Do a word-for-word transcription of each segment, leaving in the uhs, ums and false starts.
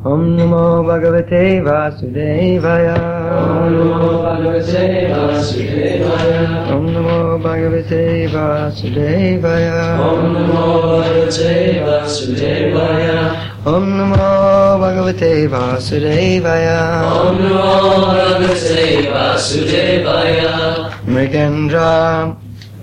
Om Namo Bhagavate Vasudevaya. Om Namo Bhagavate Vasudevaya. Om Namo Bhagavate Vasudevaya. Om Namo Bhagavate Vasudevaya. Om Namo Bhagavate Vasudevaya. Om Namo Bhagavate Vasudevaya. Mrigendra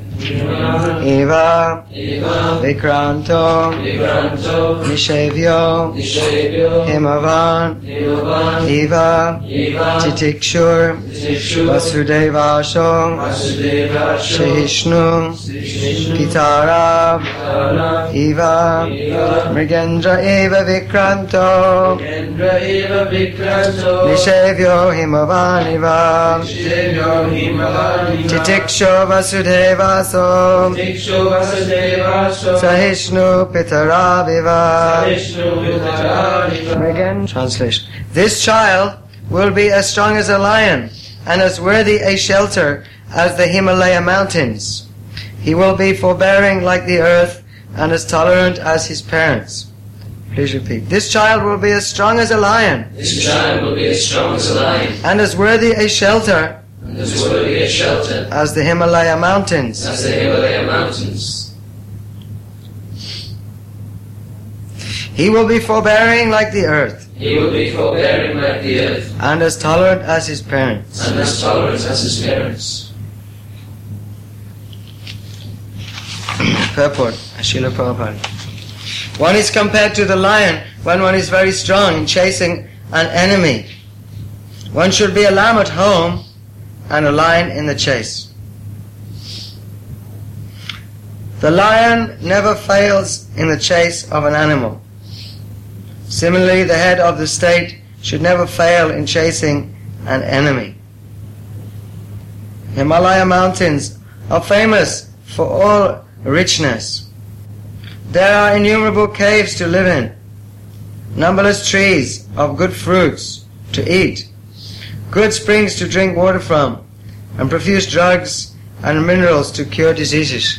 Eva Eva Vikranto Vigranto Nishevyo Nishevyo Himavan Himavan Eva Eva Titikshur Titikshur Vasudevasho Vasudevasho Shihishnu Shihishnu Pitara Pitara Eva Eva Mrigendra Eva Vikranto Kendra Eva Vigranto Nishevyo Himavan Eva Nishevyo Himavan Eva Titikshur Vasudevasho Tikshu Vasudevasho Sahishnu Pitara Viva. Vishnu Vitara. Again, translation. This child will be as strong as a lion and as worthy a shelter as the Himalaya mountains. He will be forbearing like the earth and as tolerant as his parents. Please repeat. This child will be as strong as a lion. This child will be as strong as a lion And as worthy a shelter and as worthy a shelter as the Himalaya mountains. as the Himalaya mountains. He will be forbearing like the earth He will be forbearing like the earth and as tolerant as his parents. and as tolerant as his parents. Purport, Srila Prabhupada. One is compared to the lion when one is very strong in chasing an enemy. One should be a lamb at home and a lion in the chase. The lion never fails in the chase of an animal. Similarly, the head of the state should never fail in chasing an enemy. Himalaya mountains are famous for all richness. There are innumerable caves to live in, numberless trees of good fruits to eat, good springs to drink water from, and profuse drugs and minerals to cure diseases.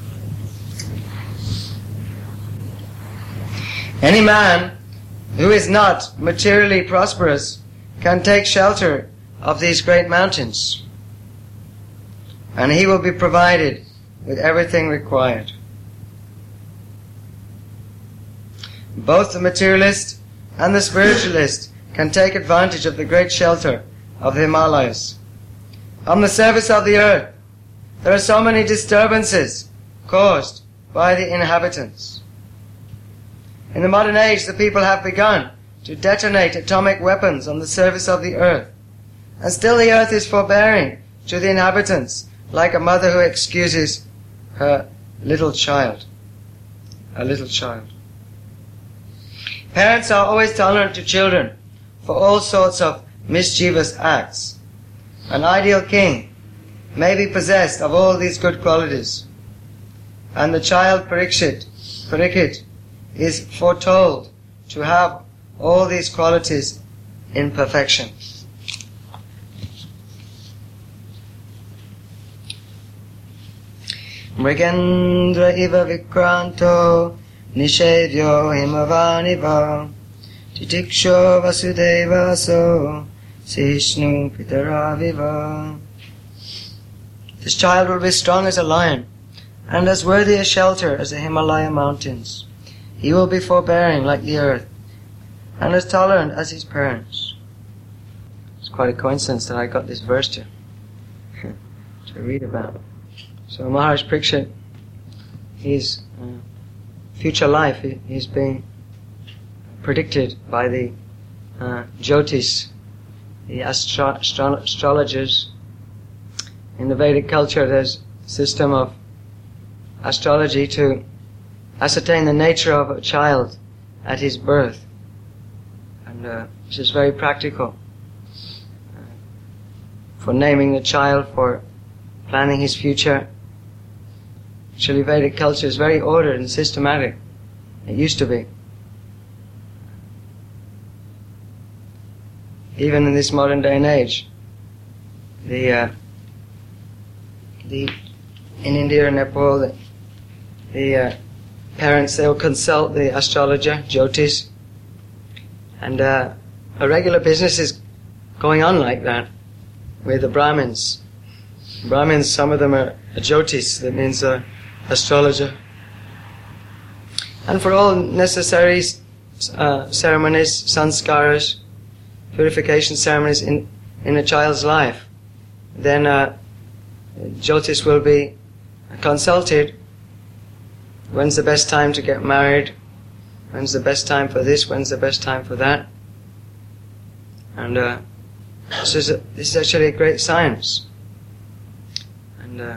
Any man who is not materially prosperous can take shelter of these great mountains, and he will be provided with everything required. Both the materialist and the spiritualist can take advantage of the great shelter of the Himalayas. On the surface of the earth, there are so many disturbances caused by the inhabitants. In the modern age, the people have begun to detonate atomic weapons on the surface of the earth, and still the earth is forbearing to the inhabitants, like a mother who excuses her little child. A little child. Parents are always tolerant to children for all sorts of mischievous acts. An ideal king may be possessed of all these good qualities, and the child Parikshit, Parikshit is foretold to have all these qualities in perfection. Mrigendra iva vikranto nishevyo himavaniva titiksho vasudeva so sishnu pitaraviva. This child will be strong as a lion and as worthy a shelter as the Himalaya mountains. He will be forbearing like the earth and as tolerant as his parents. It's quite a coincidence that I got this verse to, to read about. So Maharaj Parikshit, his uh, future life, he, he's being predicted by the uh, Jyotis, the astro- astro- astrologers. In the Vedic culture, there's a system of astrology to ascertain the nature of a child at his birth, and uh, this is very practical uh, for naming the child, for planning his future. Actually, Vedic culture is very ordered and systematic. It used to be. Even in this modern day and age, the uh, the in India and Nepal, the, the uh, parents, they will consult the astrologer, Jyotis, And uh, a regular business is going on like that with the Brahmins. Brahmins, some of them are jyotis, that means uh, astrologer. And for all necessary uh, ceremonies, sanskaras, purification ceremonies in, in a child's life, then uh, jyotis will be consulted. When's the best time to get married? When's the best time for this? When's the best time for that? And uh, this is a, this is actually a great science. And uh,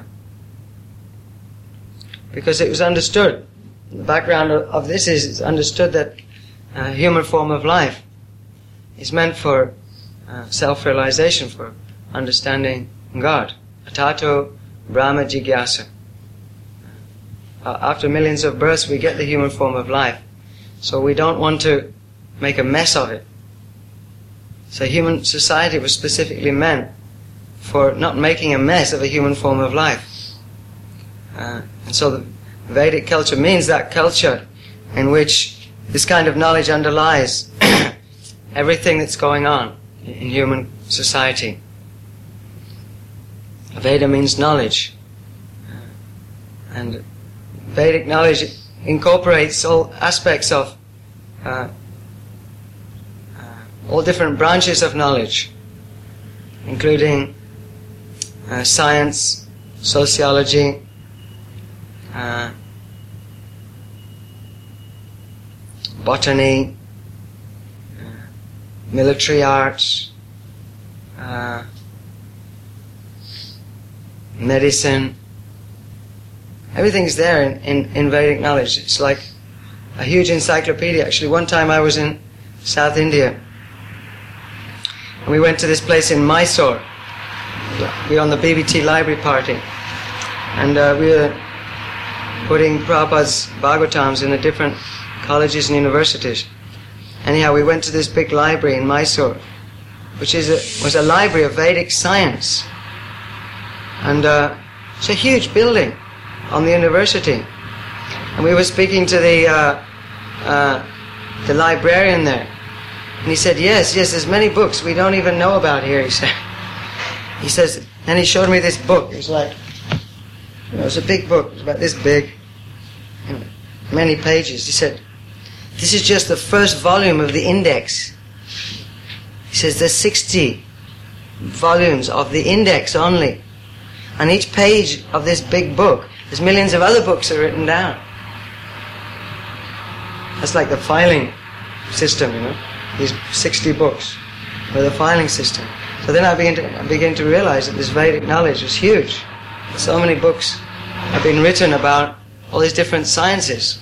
because it was understood, the background of, of this is it's understood that uh, human form of life is meant for uh, self-realization, for understanding God. Atato Brahma Jigyasa. Uh, after millions of births, we get the human form of life. So we don't want to make a mess of it. So human society was specifically meant for not making a mess of a human form of life. Uh, and so the Vedic culture means that culture in which this kind of knowledge underlies everything that's going on in human society. Veda means knowledge. Uh, and Vedic knowledge incorporates all aspects of uh, uh, all different branches of knowledge, including uh, science, sociology, uh, botany, uh, military arts, uh, medicine. Everything's there in, in, in Vedic knowledge. It's like a huge encyclopedia. Actually, one time I was in South India, and we went to this place in Mysore. We were on the B B T library party, and uh, we were putting Prabhupada's Bhagavatams in the different colleges and universities. Anyhow, we went to this big library in Mysore, which is a, was a library of Vedic science. And uh, it's a huge building on the university. And we were speaking to the uh, uh, the librarian there. And he said, yes, yes, there's many books we don't even know about here, he said. He says, and he showed me this book. It was like, you know, it was a big book. It was about this big, you know, many pages. He said, this is just the first volume of the index. He says, there's sixty volumes of the index only. And each page of this big book, there's millions of other books that are written down. That's like the filing system, you know. These sixty books with a filing system. So then I begin to I begin to realize that this Vedic knowledge is huge. So many books have been written about all these different sciences.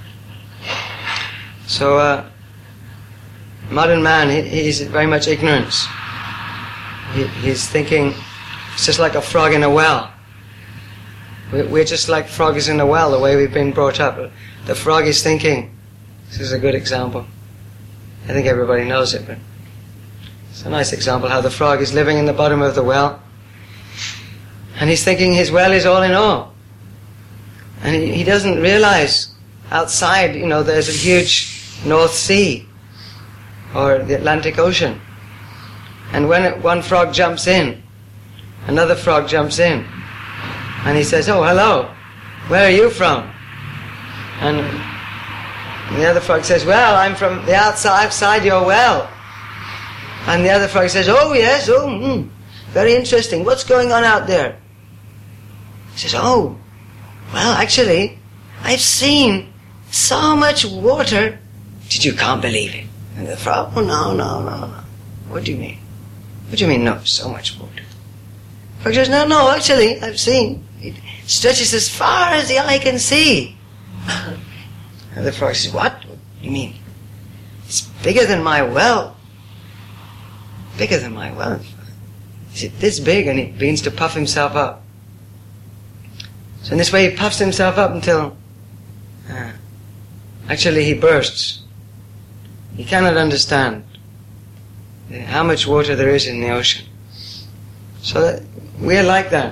So uh, modern man, he, he's very much ignorant. He, he's thinking it's just like a frog in a well. We're just like frogs in a well, the way we've been brought up. The frog is thinking, this is a good example. I think everybody knows it, but it's a nice example how the frog is living in the bottom of the well, and he's thinking his well is all in all. And he, he doesn't realize outside, you know, there's a huge North Sea or the Atlantic Ocean. And when it, one frog jumps in, another frog jumps in. And he says, oh, hello, where are you from? And the other frog says, well, I'm from the outside, outside your well. And the other frog says, oh, yes, oh, mm, very interesting. What's going on out there? He says, oh, well, actually, I've seen so much water that you can't believe it. And the frog, oh, no, no, no, no. What do you mean? What do you mean, no, so much water? The frog says, no, no, actually, I've seen. It stretches as far as the eye can see. And the frog says, what? What do you mean? It's bigger than my well. Bigger than my well. Is it this big? And he begins to puff himself up. So in this way he puffs himself up until uh, actually he bursts. He cannot understand how much water there is in the ocean. So that we're like that.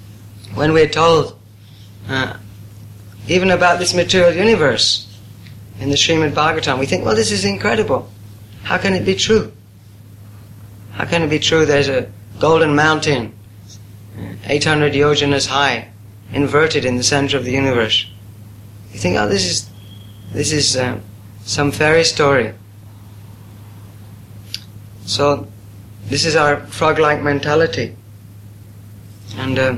When we're told uh, even about this material universe, in the Srimad Bhagavatam, we think, well, this is incredible. How can it be true? How can it be true there's a golden mountain, eight hundred yojanas high, inverted in the center of the universe? You think, oh, this is, this is uh, some fairy story. So, this is our frog-like mentality. And uh,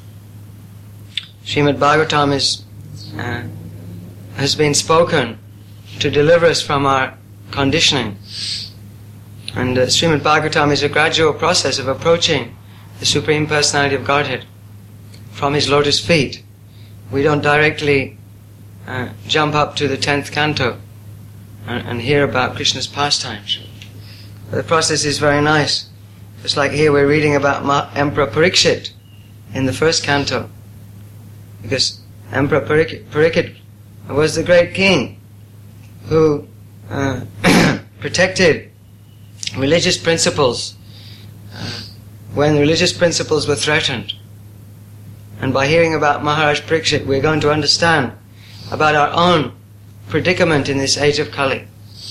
Srimad Bhagavatam is, uh, has been spoken to deliver us from our conditioning. And uh, Srimad Bhagavatam is a gradual process of approaching the Supreme Personality of Godhead from His lotus feet. We don't directly uh, jump up to the tenth canto and, and hear about Krishna's pastimes. But the process is very nice. Just like here we're reading about Ma- Emperor Parikshit in the first canto. Because Emperor Parikshit, Parikshit was the great king who uh, protected religious principles uh, when religious principles were threatened. And by hearing about Maharaj Parikshit, we're going to understand about our own predicament in this age of Kali.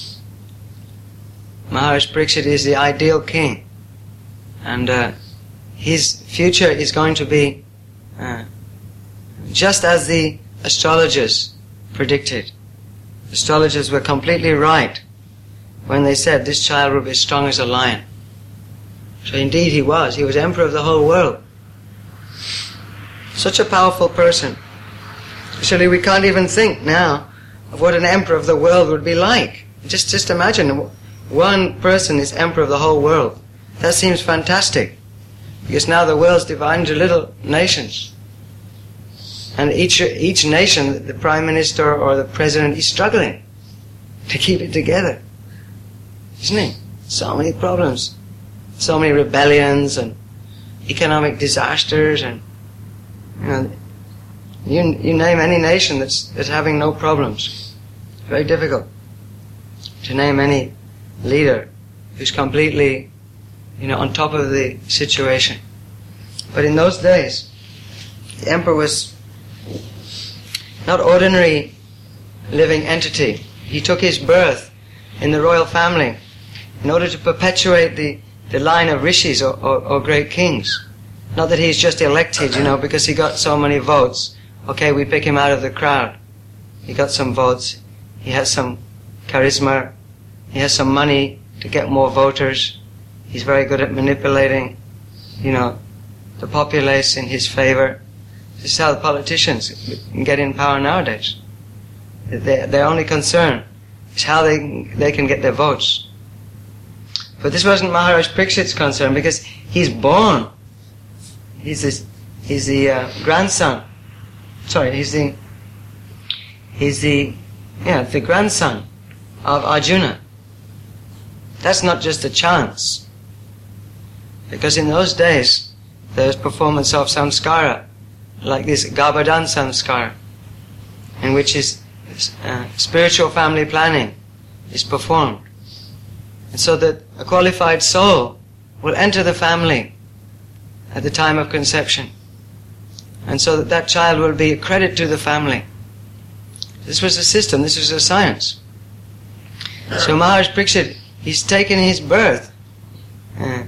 Maharaj Parikshit is the ideal king, and uh, his future is going to be uh, just as the astrologers predicted. Astrologers were completely right when they said this child will be as strong as a lion. So indeed he was. He was emperor of the whole world. Such a powerful person. Actually, we can't even think now of what an emperor of the world would be like. Just, just imagine one person is emperor of the whole world. That seems fantastic. Because now the world's divided into little nations. And each, each nation, the prime minister or the president is struggling to keep it together. Isn't he? So many problems. So many rebellions and economic disasters and, you know, you, you name any nation that's, that's having no problems. It's very difficult to name any leader who's completely, you know, on top of the situation. But in those days, the emperor was not ordinary living entity. He took his birth in the royal family in order to perpetuate the, the line of rishis or, or, or great kings. Not that he's just elected, you know, because he got so many votes. Okay, we pick him out of the crowd. He got some votes. He has some charisma. He has some money to get more voters. He's very good at manipulating, you know, the populace in his favor. This is how the politicians get in power nowadays. Their, their only concern is how they, they can get their votes. But this wasn't Maharaj Parikshit's concern, because he's born. He's, this, he's the uh, grandson. Sorry, he's the he's the yeah the grandson of Arjuna. That's not just a chance, because in those days there was performance of samskara, like this Garbhadan samskara, in which his uh, spiritual family planning is performed, and so that a qualified soul will enter the family at the time of conception, and so that that child will be a credit to the family. This was a system, this was a science. So Maharaj Parikshit, he's taken his birth uh,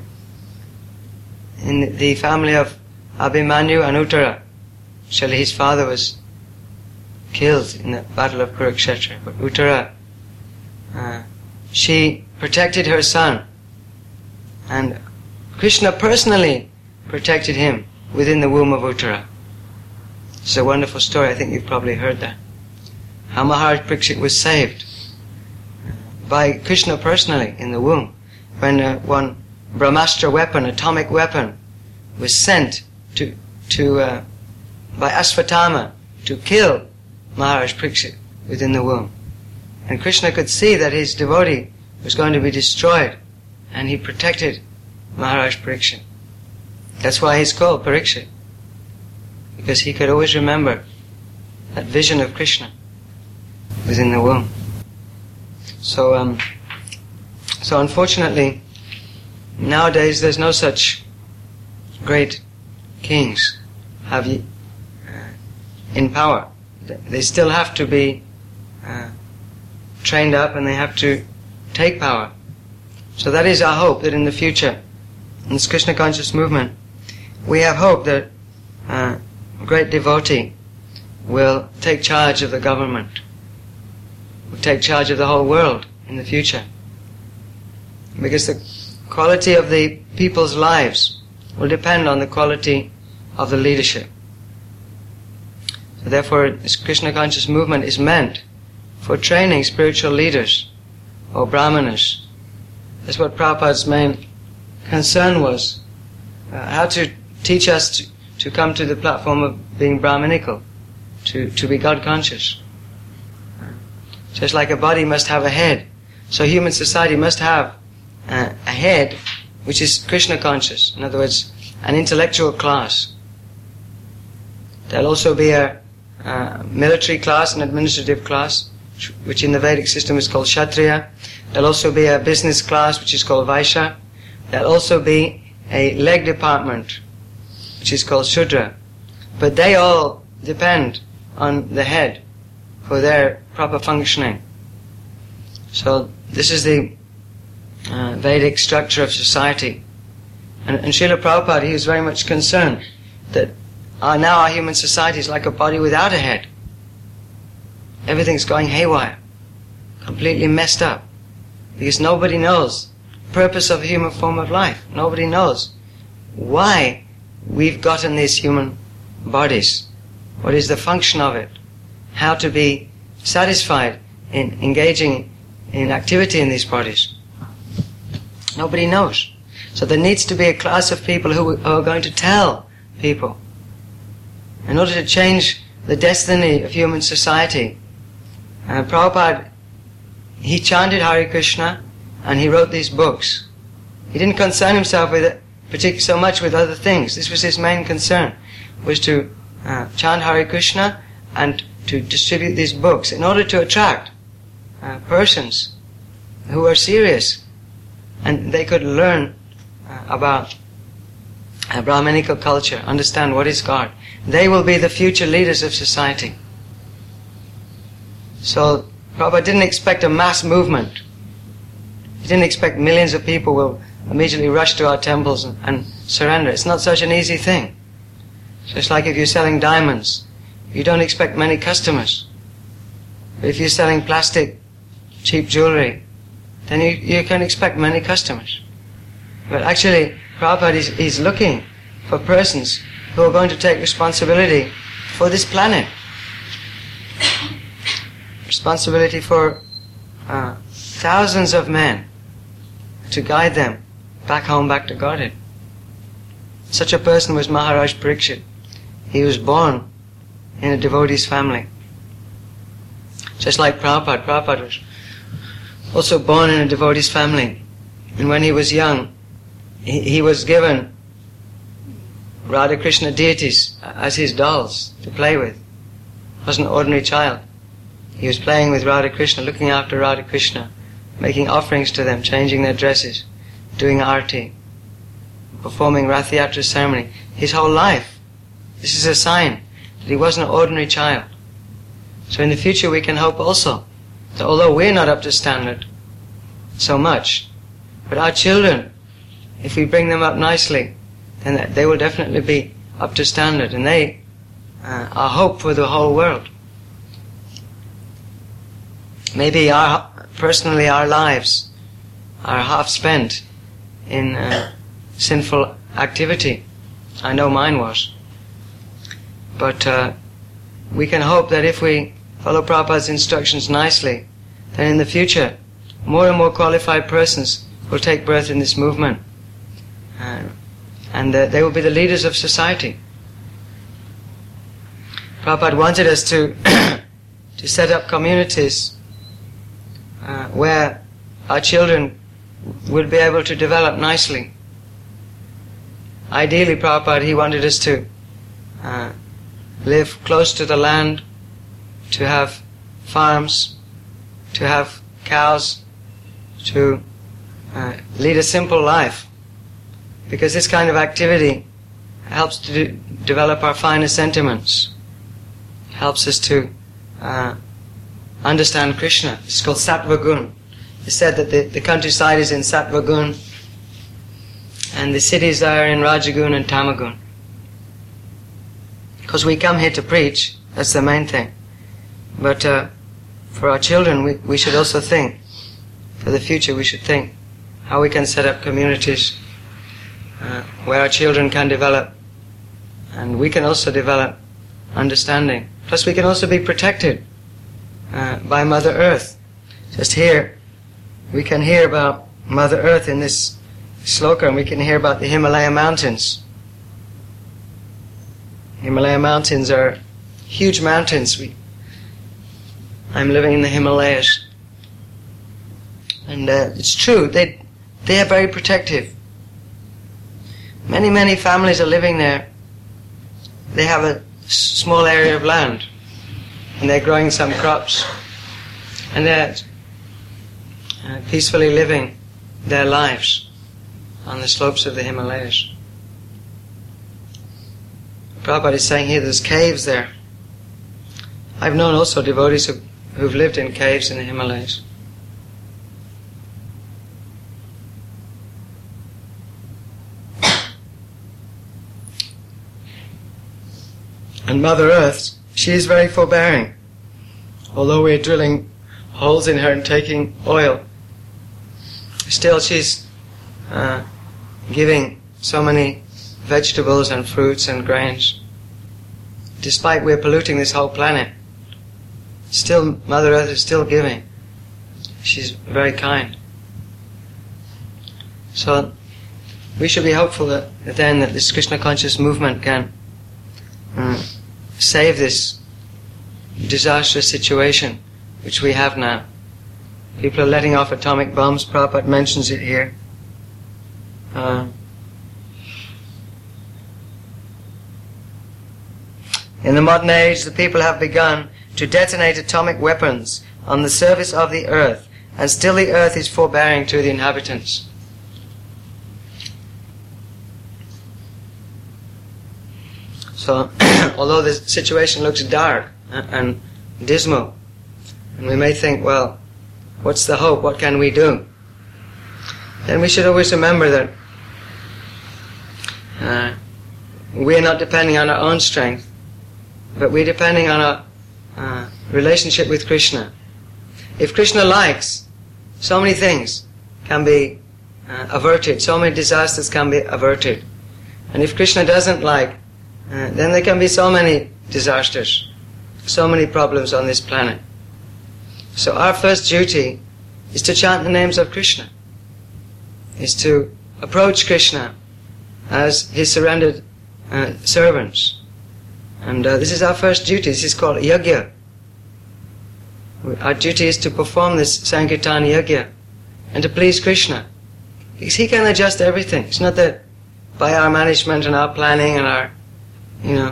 in the family of Abhimanyu and Uttara. Actually, his father was killed in the battle of Kurukshetra, but Uttara, uh, she protected her son, and Krishna personally protected him within the womb of Uttara. It's a wonderful story. I think you've probably heard that. How Maharaj Parikshit was saved by Krishna personally in the womb, when uh, one Brahmastra weapon, atomic weapon, was sent to to uh, by Ashvatthama to kill Maharaj Parikshit within the womb. And Krishna could see that his devotee was going to be destroyed, and he protected Maharaj Parikshit. That's why he's called Parikshit, because he could always remember that vision of Krishna within the womb. So, um, so unfortunately, nowadays there's no such great kings have you, uh, in power. They still have to be uh, trained up and they have to take power. So that is our hope, that in the future, in this Krishna conscious movement, we have hope that uh, a great devotee will take charge of the government, will take charge of the whole world in the future. Because the quality of the people's lives will depend on the quality of the leadership. So therefore, this Krishna conscious movement is meant for training spiritual leaders or brahmanas. That's what Prabhupada's main concern was, uh, how to teach us to, to come to the platform of being brahmanical, to, to be God conscious. Just like a body must have a head, so human society must have uh, a head which is Krishna conscious, in other words, an intellectual class. There'll also be a uh, military class, an administrative class, which in the Vedic system is called Kshatriya. There'll also be a business class, which is called Vaishya. There'll also be a leg department, which is called Shudra. But they all depend on the head for their proper functioning. So this is the uh, Vedic structure of society. And, and Srila Prabhupada, he was very much concerned that our, now our human society is like a body without a head. Everything's going haywire, completely messed up, because nobody knows the purpose of a human form of life. Nobody knows why we've gotten these human bodies. What is the function of it? How to be satisfied in engaging in activity in these bodies. Nobody knows. So there needs to be a class of people who are going to tell people. In order to change the destiny of human society, uh, Prabhupada, he chanted Hare Krishna and he wrote these books. He didn't concern himself with it particularly so much with other things. This was his main concern, was to uh, chant Hare Krishna and to distribute these books in order to attract uh, persons who are serious and they could learn uh, about uh, Brahmanical culture, understand what is God. They will be the future leaders of society. So Prabhupada didn't expect a mass movement. He didn't expect millions of people will immediately rush to our temples and, and surrender. It's not such an easy thing. So it's like if you're selling diamonds, you don't expect many customers. But if you're selling plastic, cheap jewelry, then you, you can expect many customers. But actually, Prabhupada is, is looking for persons who are going to take responsibility for this planet. Responsibility for uh, thousands of men to guide them back home, back to Godhead. Such a person was Maharaj Parikshit. He was born in a devotee's family. Just like Prabhupada. Prabhupada was also born in a devotee's family. And when he was young, he, he was given Radha Krishna deities as his dolls to play with. He wasn't an ordinary child. He was playing with Radha Krishna, looking after Radha Krishna, making offerings to them, changing their dresses, doing arti, performing Rath Yatra ceremony. His whole life. This is a sign that he wasn't an ordinary child. So in the future we can hope also that although we're not up to standard so much, but our children, if we bring them up nicely, then they will definitely be up to standard, and they uh, are hope for the whole world. Maybe our, personally our lives are half spent in uh, sinful activity. I know mine was. But uh, we can hope that if we follow Prabhupada's instructions nicely, then in the future more and more qualified persons will take birth in this movement. Uh, and uh, they will be the leaders of society. Prabhupada wanted us to to set up communities uh, where our children would be able to develop nicely. Ideally, Prabhupada, he wanted us to uh, live close to the land, to have farms, to have cows, to uh, lead a simple life. Because this kind of activity helps to do, develop our finer sentiments, helps us to uh, understand Krishna. It's called Sattva Gun. It's said that the, the countryside is in Sattva Gun and the cities are in Rajagun and Tamagun. Because we come here to preach, that's the main thing. But uh, for our children, we, we should also think. For the future, we should think how we can set up communities uh, where our children can develop, and we can also develop understanding. Plus, we can also be protected uh, by Mother Earth. Just here, we can hear about Mother Earth in this sloka, and we can hear about the Himalaya mountains. Himalaya mountains are huge mountains. We, I'm living in the Himalayas. And uh, it's true, they, they are very protective. Many, many families are living there. They have a s- small area of land, and they're growing some crops. And they're uh, peacefully living their lives on the slopes of the Himalayas. Prabhupada is saying here there's caves there. I've known also devotees who, who've lived in caves in the Himalayas. And Mother Earth, she is very forbearing. Although we're drilling holes in her and taking oil, still she's uh, giving so many vegetables and fruits and grains. Despite we're polluting this whole planet, still Mother Earth is still giving. She's very kind. So we should be hopeful that then that this Krishna conscious movement can uh, save this disastrous situation which we have now. People are letting off atomic bombs. Prabhupada mentions it here. Uh, in the modern age, the people have begun to detonate atomic weapons on the surface of the earth, and still the earth is forbearing to the inhabitants. So, although the situation looks dark and dismal, and we may think, well, what's the hope? What can we do? Then we should always remember that uh, we are not depending on our own strength, but we're depending on our uh, relationship with Krishna. If Krishna likes, so many things can be uh, averted, so many disasters can be averted. And if Krishna doesn't like, uh, then there can be so many disasters, so many problems on this planet. So our first duty is to chant the names of Krishna, is to approach Krishna as his surrendered uh, servants. And uh, this is our first duty. This is called yajna. Our duty is to perform this Sankirtan yajna and to please Krishna. Because he can adjust everything. It's not that by our management and our planning and our, you know,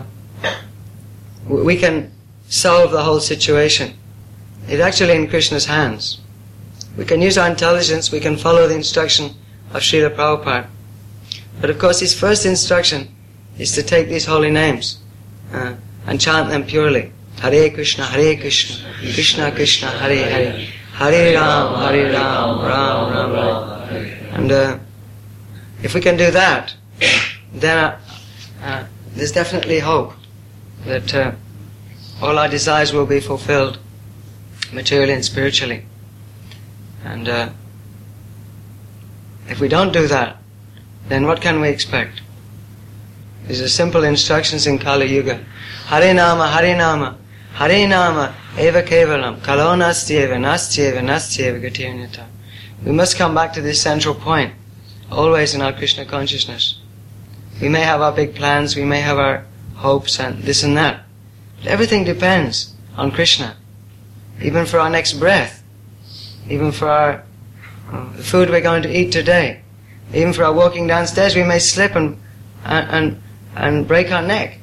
we can solve the whole situation. It's actually in Krishna's hands. We can use our intelligence, we can follow the instruction of Srila Prabhupada. But of course his first instruction is to take these holy names uh, and chant them purely. Hare Krishna, Hare Krishna, Krishna Krishna, Hare Hare, Hare Ram, Hare Ram, Ram Ram Hare. And uh, if we can do that, then uh, uh, there's definitely hope that uh, all our desires will be fulfilled, materially and spiritually. And uh, if we don't do that, then what can we expect? These are simple instructions in Kali Yuga. Hare Nama, Hare Nama, Hare Nama, Eva Kevalam, Kalo Nastyeva, Nastyeva, Nastyeva Gatirnita. We must come back to this central point, always in our Krishna consciousness. We may have our big plans, we may have our hopes and this and that. But everything depends on Krishna. Even for our next breath, even for our uh, the food we're going to eat today, even for our walking downstairs, we may slip and and and, and break our neck.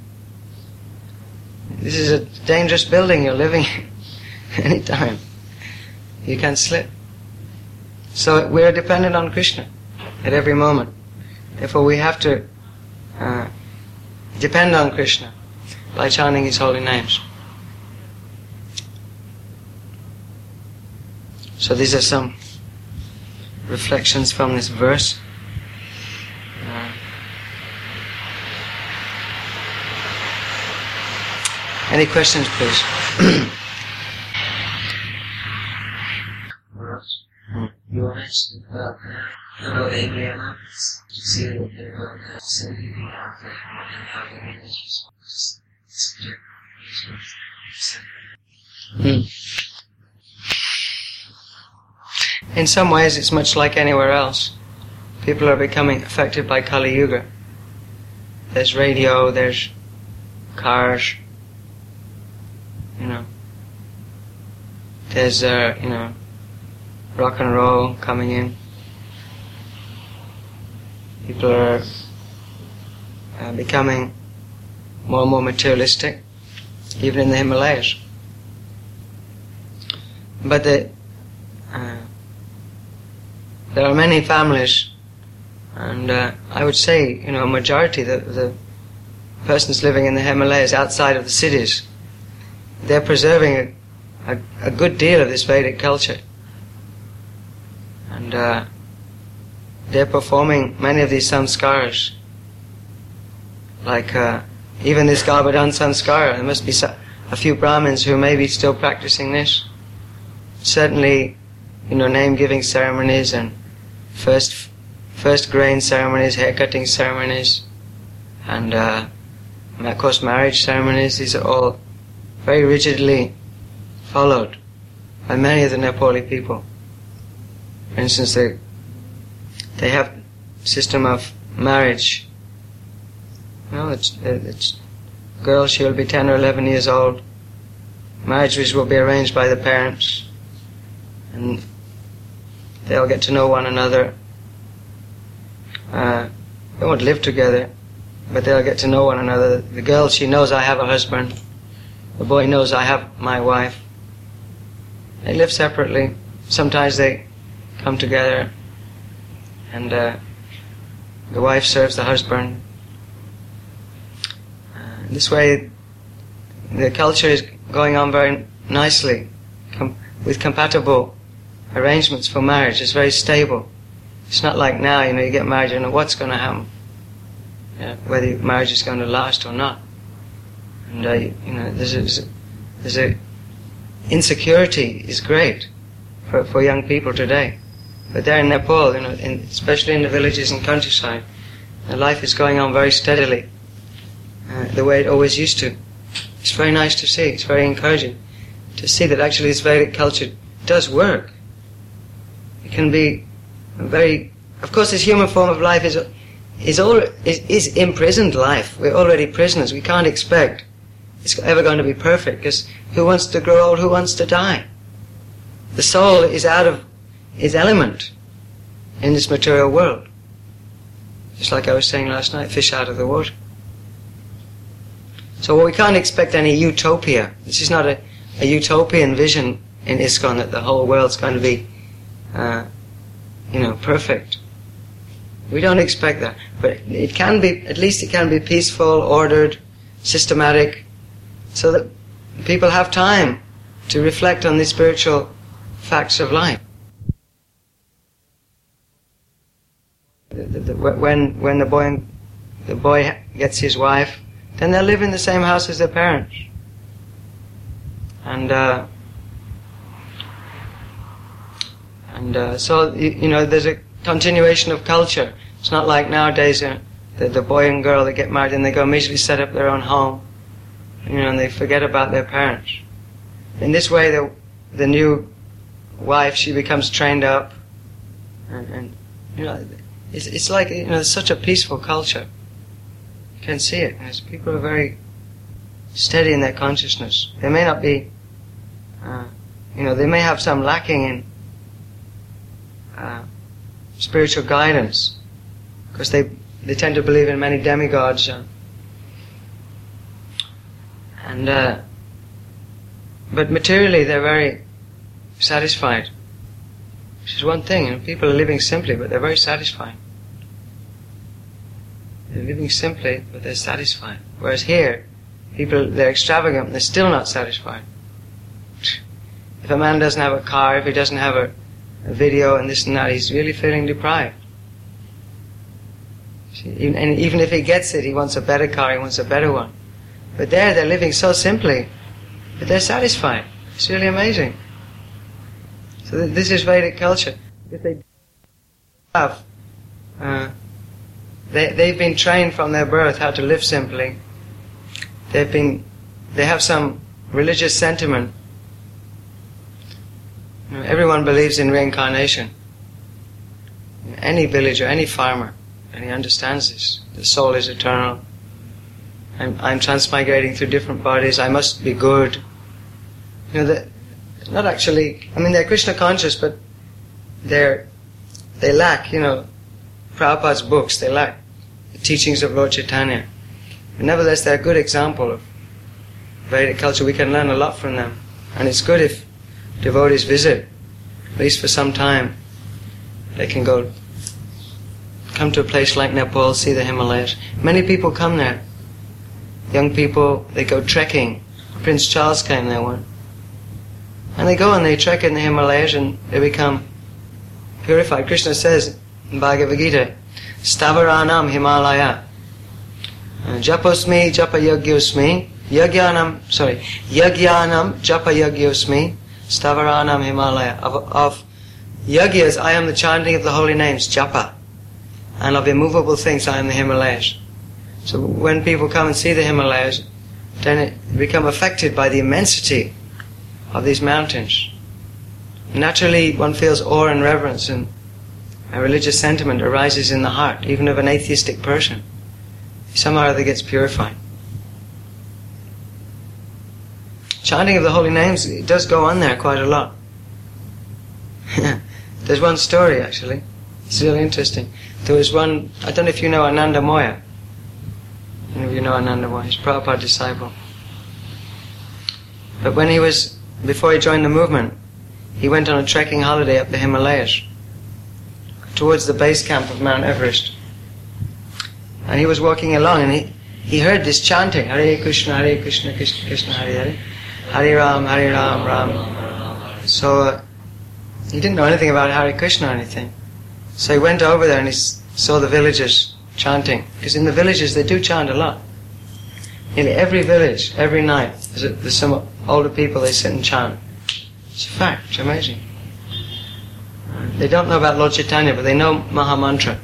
This is a dangerous building you're living in. Anytime you can slip. So we are dependent on Krishna at every moment. Therefore, we have to uh, depend on Krishna by chanting his holy names. So these are some reflections from this verse. Uh, any questions, please? You mentioned about how Abraham happens to see that there are something out there and how the religious Hmm. In some ways it's much like anywhere else. People are becoming affected by Kali Yuga. There's radio, there's cars, you know. There's, uh, you know, rock and roll coming in. People are uh, becoming more and more materialistic, even in the Himalayas. But the, uh, there are many families, and uh, I would say, you know, a majority, the, the persons living in the Himalayas outside of the cities, they're preserving a, a, a good deal of this Vedic culture. And uh, they're performing many of these samskaras. Like uh, even this Garbhadan samskara, there must be a few Brahmins who may be still practicing this. Certainly, you know, name-giving ceremonies and first first grain ceremonies, hair-cutting ceremonies, and uh, of course marriage ceremonies. These are all very rigidly followed by many of the Nepali people. For instance, they they have a system of marriage. You know, it's it's girl, she'll be ten or eleven years old. Marriages will be arranged by the parents, and they'll get to know one another. Uh, they won't live together, but they'll get to know one another. The girl, she knows I have a husband. The boy knows I have my wife. They live separately. Sometimes they come together, and uh, the wife serves the husband. Uh, this way, the culture is going on very nicely, com- with compatible arrangements for marriage. It's very stable. It's not like now, you know, you get married, you know what's going to happen, yeah, whether your marriage is going to last or not. And uh, you know, there's a, there's a insecurity is great for for young people today. But there in Nepal, you know, in, especially in the villages and countryside, the life is going on very steadily, uh, the way it always used to. It's very nice to see. It's very encouraging to see that actually this Vedic culture does work. It can be a very, of course, this human form of life is is all is, is imprisoned life. We're already prisoners. We can't expect it's ever going to be perfect, because who wants to grow old? Who wants to die? The soul is out of its element in this material world. Just like I was saying last night, fish out of the water. So we can't expect any utopia. This is not a, a utopian vision in ISKCON that the whole world's going to be, uh, you know, perfect. We don't expect that. But it can be, at least it can be peaceful, ordered, systematic, so that people have time to reflect on the spiritual facts of life. The, the, the, when when the boy the boy gets his wife, then they'll live in the same house as their parents. And uh, and uh, so you, you know, there's a continuation of culture. It's not like nowadays uh, the, the boy and girl, they get married and they go immediately set up their own home, you know, and they forget about their parents. In this way, the the new wife, she becomes trained up, and, and you know, it's it's like, you know, it's such a peaceful culture. You can see it. As people are very steady in their consciousness. They may not be, uh, you know, they may have some lacking in uh, spiritual guidance, because they they tend to believe in many demigods, uh, and uh, but materially they're very satisfied, which is one thing. You know, people are living simply, but they're very satisfied. They're living simply, but they're satisfied. Whereas here, people, they're extravagant, they're still not satisfied. if a man doesn't have a car, if he doesn't have a, a video and this and that, he's really feeling deprived. See, and even if he gets it, he wants a better car, he wants a better one. But there, they're living so simply, but they're satisfied. It's really amazing. So th- this is Vedic culture. If they have, uh, they they've been trained from their birth how to live simply. They've been, they have some religious sentiment. You know, everyone believes in reincarnation. Any villager, any farmer, and he understands this. The soul is eternal. I'm, I'm transmigrating through different bodies. I must be good. You know, the, not actually. I mean, they're Krishna conscious, but they're they lack. You know, Prabhupada's books. They lack the teachings of Lord Chaitanya. But nevertheless, they're a good example of Vedic culture. We can learn a lot from them, and it's good if devotees visit, at least for some time. They can go, come to a place like Nepal, see the Himalayas. Many people come there. Young people, they go trekking. Prince Charles came there once. And they go and they trek in the Himalayas and they become purified. Krishna says in Bhagavad Gita, Stavaranam Himalaya. Japosmi japa yagyosmi. Yagyanam, sorry, Yagyanam japa yagyosmi. Stavaranam Himalaya. Of, of yagyas, I am the chanting of the holy names, japa. And of immovable things, I am the Himalayas. So when people come and see the Himalayas, then it become affected by the immensity of these mountains. Naturally, one feels awe and reverence, and a religious sentiment arises in the heart, even of an atheistic person. Somehow or other gets purified. Chanting of the holy names, it does go on there quite a lot. There's one story, actually. It's really interesting. There was one, I don't know if you know Ananda Moya. Any of you know Ananda Moya? He's a Prabhupada disciple. But when he was, before he joined the movement, he went on a trekking holiday up the Himalayas, towards the base camp of Mount Everest. And he was walking along and he, he heard this chanting, Hare Krishna, Hare Krishna, Krishna Krishna, Hare Hare, Hare Ram, Hare Ram, Ram. So uh, he didn't know anything about Hare Krishna or anything. So he went over there and he saw the villagers chanting. Because in the villages they do chant a lot. Nearly every village, every night, there's, a, there's some older people, they sit and chant. It's a fact, it's amazing. They don't know about Lord Chaitanya, but they know Maha Mantra.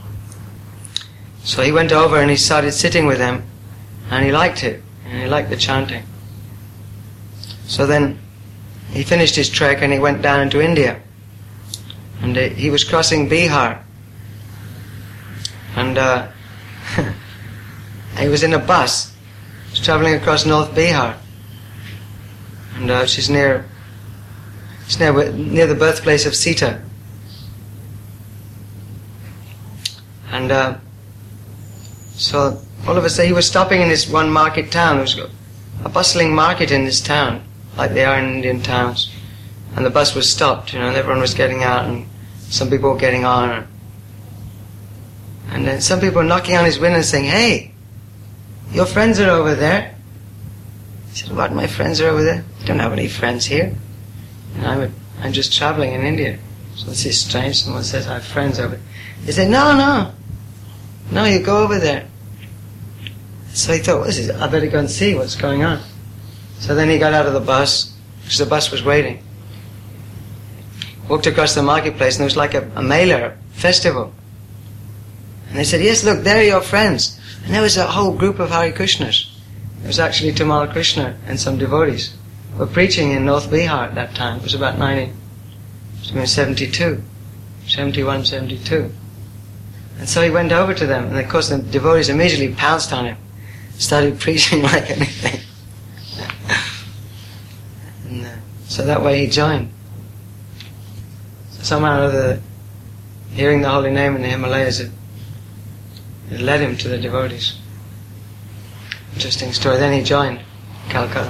So he went over and he started sitting with them, and he liked it, and he liked the chanting. So then he finished his trek and he went down into India. And he was crossing Bihar. And uh, he was in a bus. He was traveling across North Bihar. And uh, which is near, it's near, near the birthplace of Sita. And uh, so all of a sudden he was stopping in this one market town. There was a bustling market in this town, like they are in Indian towns. And the bus was stopped, you know, and everyone was getting out, and some people were getting on. And then some people were knocking on his window and saying, "Hey, your friends are over there." He said, "What, my friends are over there? I don't have any friends here. And I'm, a, I'm just traveling in India." So this is strange. Someone says, "I have friends over there." He said, "No, no. No, you go over there." So he thought, what is this? I better go and see what's going on. So then he got out of the bus, because the bus was waiting. Walked across the marketplace, and there was like a, a mela, a festival. And they said, "Yes, look, there are your friends." And there was a whole group of Hare Krishnas. It was actually Tamal Krishna and some devotees who were preaching in North Bihar at that time. It was about nineteen seventy-two, seventy-one, seventy-two. And so he went over to them, and of course the devotees immediately pounced on him, started preaching like anything. and, uh, so that way he joined. So somehow or other, hearing the holy name in the Himalayas, it, it led him to the devotees. Interesting story. Then he joined Calcutta.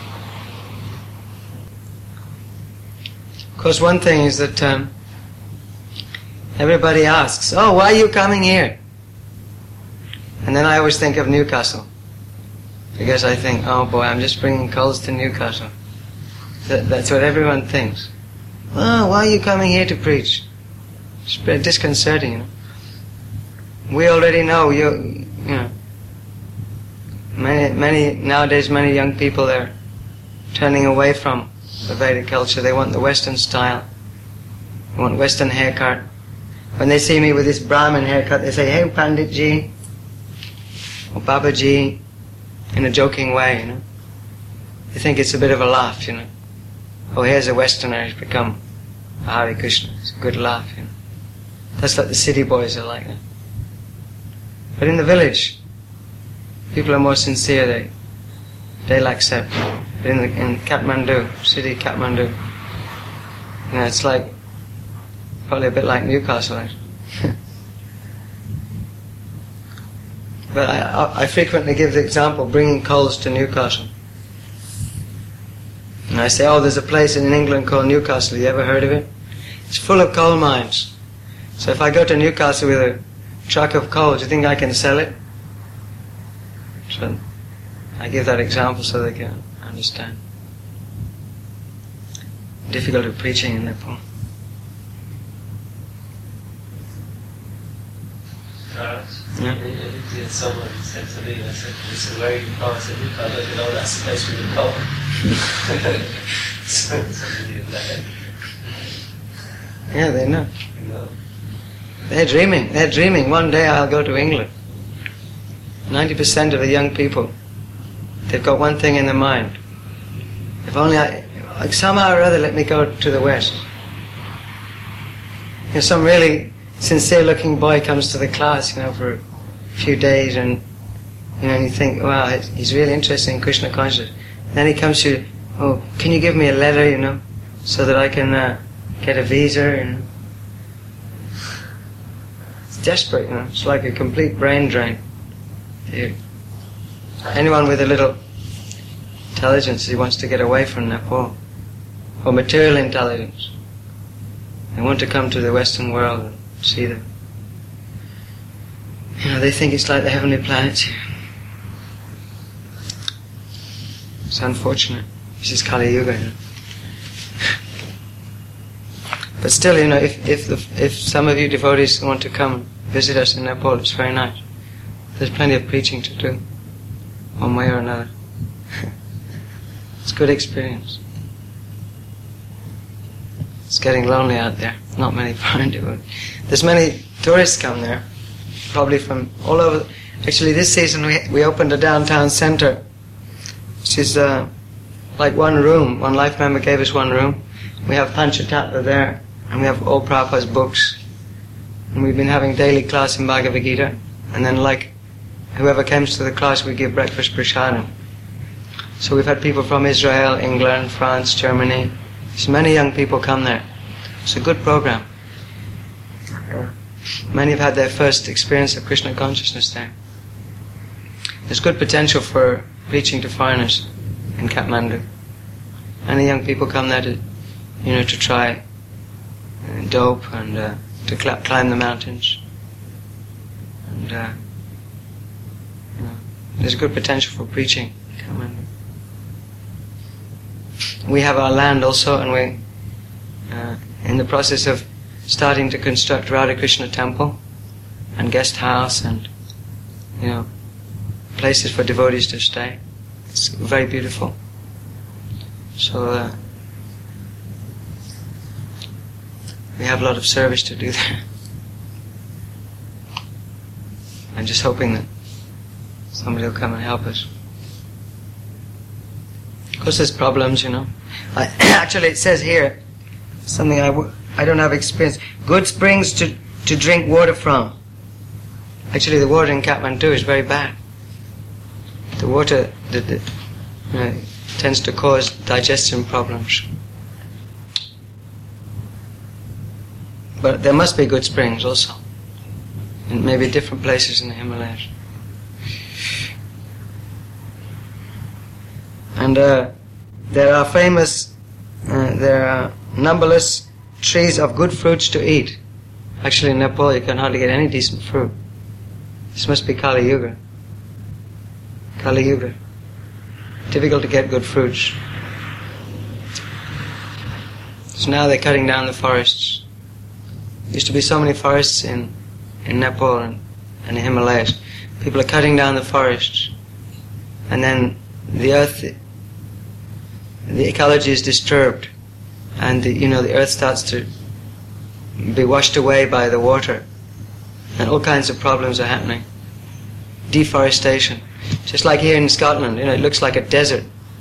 Of course, one thing is that um, everybody asks, "Oh, why are you coming here?" And then I always think of Newcastle. Because I think, oh boy, I'm just bringing coals to Newcastle. That, that's what everyone thinks. Oh, why are you coming here to preach? It's very disconcerting, you know. We already know, you, you know, many, many, nowadays many young people are turning away from the Vedic culture. They want the Western style. They want Western haircut. When they see me with this Brahmin haircut, they say, "Hey, Panditji," or "Babaji," in a joking way, you know. They think it's a bit of a laugh, you know. Oh, here's a Westerner who's become a Hare Krishna. It's a good laugh, you know. That's like the city boys are like that. But in the village, people are more sincere. They they'll accept. But in the, in Kathmandu, city Kathmandu, you know, it's like probably a bit like Newcastle, actually. But I, I, I frequently give the example bringing coals to Newcastle. And I say, oh, there's a place in England called Newcastle. You ever heard of it? It's full of coal mines. So if I go to Newcastle with a truck of coal, do you think I can sell it? So I give that example so they can understand. Difficulty of preaching in Nepal. Right. Yeah. Yeah. Someone said to me, I said, "This is where you can't say Newcastle." I don't know, that's the place with the coal. so, somebody in that. Yeah, they know. You know. They're dreaming. They're dreaming. One day I'll go to England. Ninety percent of the young people, they've got one thing in their mind. If only I, like somehow or other, let me go to the West. You know, some really sincere-looking boy comes to the class, you know, for a few days, and you know, and you think, wow, he's really interested in Krishna consciousness. Then he comes to you, oh, can you give me a letter, you know, so that I can uh, get a visa, you know. It's desperate, you know. It's like a complete brain drain. Dude. Anyone with a little intelligence, he wants to get away from Nepal, or material intelligence. They want to come to the Western world and see them. You know, they think it's like the heavenly planets here. It's unfortunate. This is Kali Yuga, you know. But still, you know, if if the, if some of you devotees want to come visit us in Nepal, it's very nice. There's plenty of preaching to do, one way or another. It's a good experience. It's getting lonely out there. Not many foreign devotees. There's many tourists come there, probably from all over. Actually, this season we we opened a downtown center, which is uh, like one room. One life member gave us one room. We have Panchatattva there, and we have all Prabhupada's books. And we've been having daily class in Bhagavad Gita. And then, like, whoever comes to the class, we give breakfast prasadam. So we've had people from Israel, England, France, Germany. So many young people come there. It's a good program. Many have had their first experience of Krishna consciousness there. There's good potential for preaching to foreigners in Kathmandu. Many young people come there to, you know, to try uh, dope and uh, to cl- climb the mountains. And uh, you know, there's good potential for preaching in Kathmandu. We have our land also, and we're uh, in the process of starting to construct Radha Krishna temple and guest house and, you know, places for devotees to stay. It's very beautiful. So uh, we have a lot of service to do there. I'm just hoping that somebody will come and help us. Of course there's problems, you know. I, actually it says here, something I, w- I don't have experience. Good springs to, to drink water from. Actually the water in Kathmandu is very bad. The water the, the, you know, tends to cause digestion problems. But there must be good springs also. In maybe different places in the Himalayas. And uh, there are famous, uh, there are numberless trees of good fruits to eat. Actually in Nepal you can hardly get any decent fruit. This must be Kali Yuga. Kali Yuga. Difficult to get good fruits. So now they're cutting down the forests. There used to be so many forests in, in Nepal and, and the Himalayas. People are cutting down the forests. And then the earth, the ecology is disturbed. And the, you know, the earth starts to be washed away by the water. And all kinds of problems are happening. Deforestation. Just like here in Scotland, you know, it looks like a desert.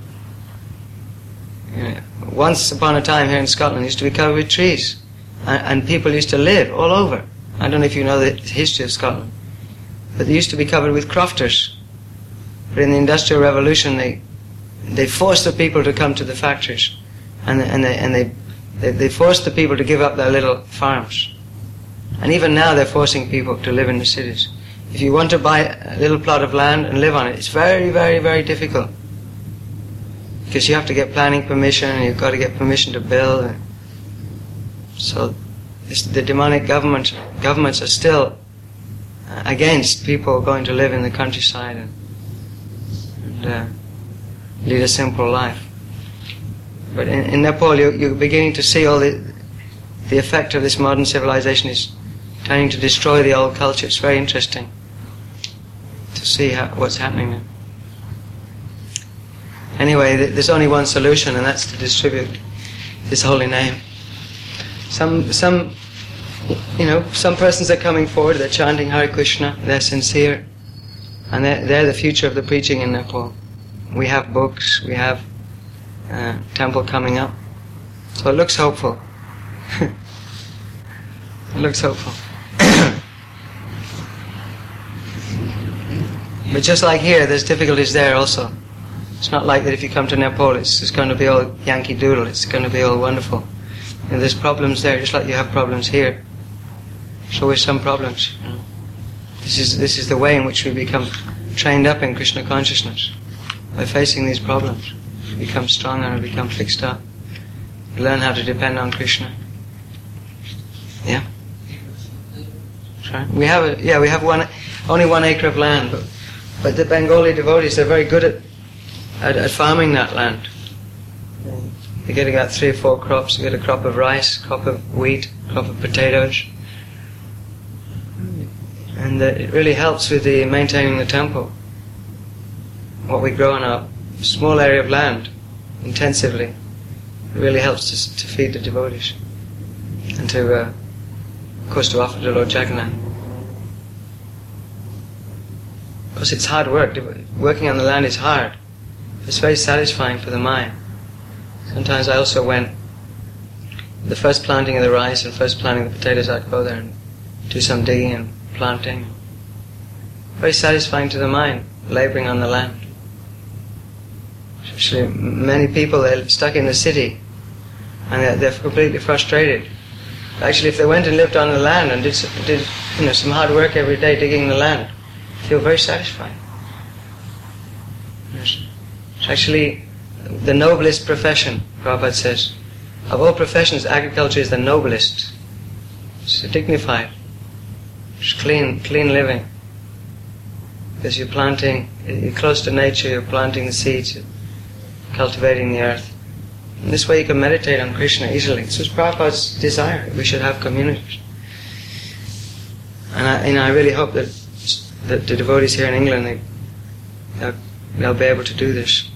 You know, once upon a time here in Scotland it used to be covered with trees. And, and people used to live all over. I don't know if you know the history of Scotland. But they used to be covered with crofters. But in the Industrial Revolution they they forced the people to come to the factories. And, and, they, and they, they, they forced the people to give up their little farms. And even now they're forcing people to live in the cities. If you want to buy a little plot of land and live on it, it's very, very, very difficult. Because you have to get planning permission, and you've got to get permission to build. So this, the demonic government, governments are still against people going to live in the countryside and, and uh, lead a simple life. But in, in Nepal, you're, you're beginning to see all the, the effect of this modern civilization is trying to destroy the old culture. It's very interesting to see how, what's happening there. Anyway, th- there's only one solution, and that's to distribute His holy name. Some, some, you know, some persons are coming forward. They're chanting Hare Krishna. They're sincere, and they're, they're the future of the preaching in Nepal. We have books. We have uh, temple coming up, so it looks hopeful. It looks hopeful. But just like here, there's difficulties there also. It's not like that if you come to Nepal, it's just going to be all Yankee Doodle. It's going to be all wonderful. And there's problems there, just like you have problems here. There's always some problems. You know. This is this is the way in which we become trained up in Krishna consciousness. By facing these problems, we become stronger and become fixed up. We learn how to depend on Krishna. Yeah. Sorry. We have a, yeah we have one only one acre of land, but but the Bengali devotees, they're very good at At, at farming that land. They get about three or four crops. They get a crop of rice, crop of wheat, crop of potatoes, and uh, it really helps with the maintaining the temple. What we grow on a small area of land, intensively, it really helps to, to feed the devotees, and to, uh, of course, to offer to Lord Jagannath. Of course, it's hard work. Working on the land is hard. It's very satisfying for the mind. Sometimes I also went, the first planting of the rice and first planting of the potatoes, I'd go there and do some digging and planting. Very satisfying to the mind, labouring on the land. Especially many people, they're stuck in the city and they're, they're completely frustrated. Actually, if they went and lived on the land and did, did you know, some hard work every day digging the land, they feel very satisfying. Yes. It's actually the noblest profession, Prabhupada says. Of all professions, agriculture is the noblest. It's dignified. It's clean, clean living. Because you're planting, you're close to nature, you're planting the seeds, you're cultivating the earth. In this way you can meditate on Krishna easily. This was Prabhupada's desire. We should have communities. And I, you know, I really hope that, that the devotees here in England, they, they'll, they'll be able to do this.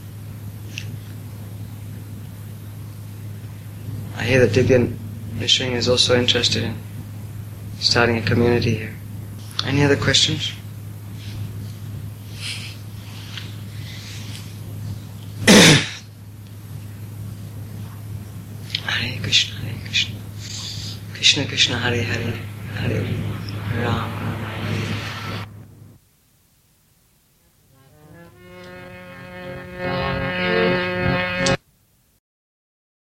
I hear that Divya Nishring is also interested in starting a community here. Any other questions? Hare Krishna, Hare Krishna, Krishna Krishna, Hare Hare, Hare Ram.